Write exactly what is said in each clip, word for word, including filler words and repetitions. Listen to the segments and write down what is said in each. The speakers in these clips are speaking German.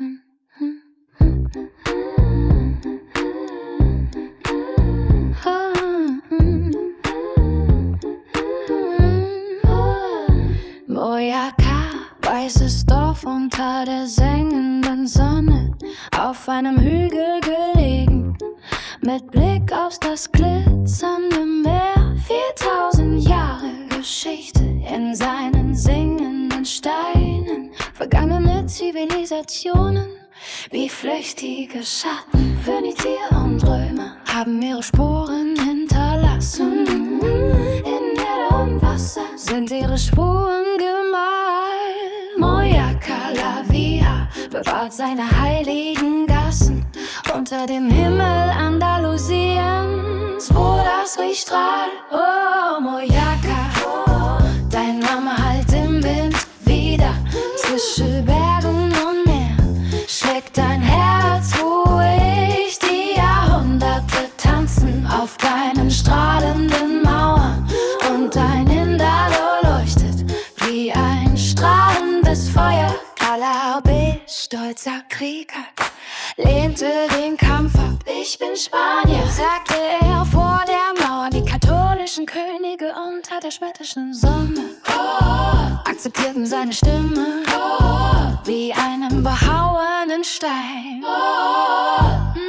Moyaka, weißes Dorf unter der sengenden Sonne, auf einem Hügel gelegen, mit Blick auf das glitzernde Meer. Viertausend Jahre Geschichte in seinen singenden Steinen, vergangene Zivilisationen wie flüchtige Schatten, Phönizier und Römer haben ihre Spuren hinterlassen. In Erde und Wasser sind ihre Spuren gemalt. Moyaka La Via bewahrt seine heiligen Gassen unter dem Himmel Andalusiens, wo das Licht strahlt. Oh, Moyaka, dein Name hallt im Wind wieder. Zwischen Bergen und Meer schlägt dein Herz ruhig. Die Jahrhunderte tanzen auf deinen strahlenden Mauern und dein Indalo leuchtet wie ein strahlendes Feuer. Alabé, stolzer Krieger, lehnte den Kampf ab. Ich bin Spanier, sagte er vor der Mauer. Die katholischen Könige unter der schwedischen Sonne oh, akzeptierten seine Stimme oh, wie einen behauenen Stein. Oh,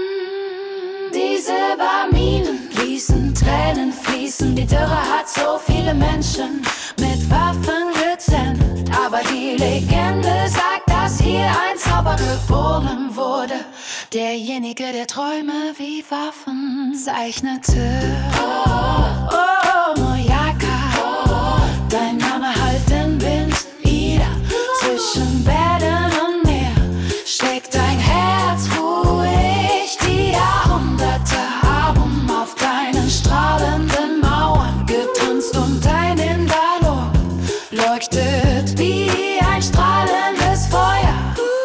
mm, die Silberminen ließen Tränen fließen. Die Dürre hat so viele Menschen mit Waffen gezähmt. Aber die Legende sagt, dass hier ein Zauber geboren wurde. Derjenige, der Träume wie Waffen zeichnete. Oh, oh, Moyaka, oh, dein Name hallt den Wind wieder. Zwischen Bergen und Meer schlägt dein Herz ruhig. Die Jahrhunderte haben auf deinen strahlenden Mauern getanzt und dein Indalo leuchtet wie ein strahlendes Feuer.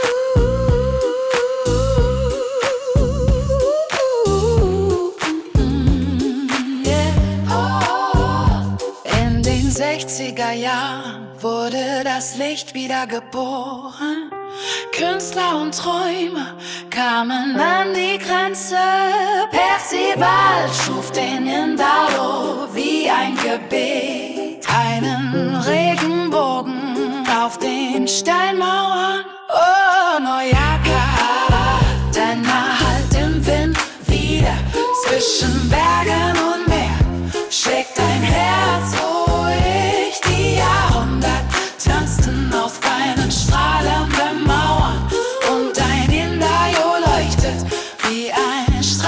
In den sechziger Jahren wurde das Licht wieder geboren. Künstler und Träumer kamen an die Grenze. Percival schuf den Indalo wie ein Gebet, einen Regenbogen auf den Steinmauern. Oh, Moyaka, dein Name hallt im Wind wieder. Zwischen Bergen und Meer schlägt dein Herz ruhig. Die Jahrhunderte tanzten auf deinen strahlenden Mauern und dein Indalo leuchtet wie ein Strahl.